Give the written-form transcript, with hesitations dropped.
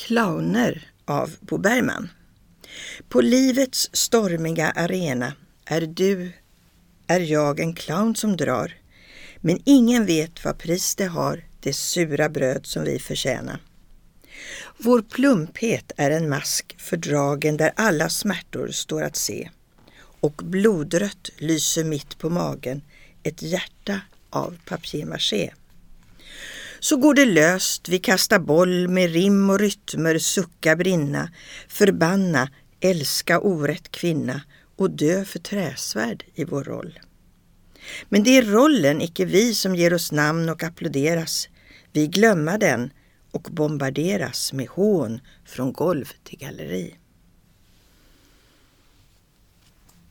Clowner av Bo Bergman. På livets stormiga arena är jag en clown som drar, men ingen vet vad pris det har, det sura bröd som vi förtjänar. Vår plumphet är en mask för dragen där alla smärtor står att se, och blodrött lyser mitt på magen ett hjärta av papier-maché. Så går det löst, vi kastar boll med rim och rytmer, sucka brinna, förbanna, älska orätt kvinna och dö för träsvärd i vår roll. Men det är rollen, icke vi, som ger oss namn och applåderas. Vi glömmer den och bombarderas med hån från golv till galleri.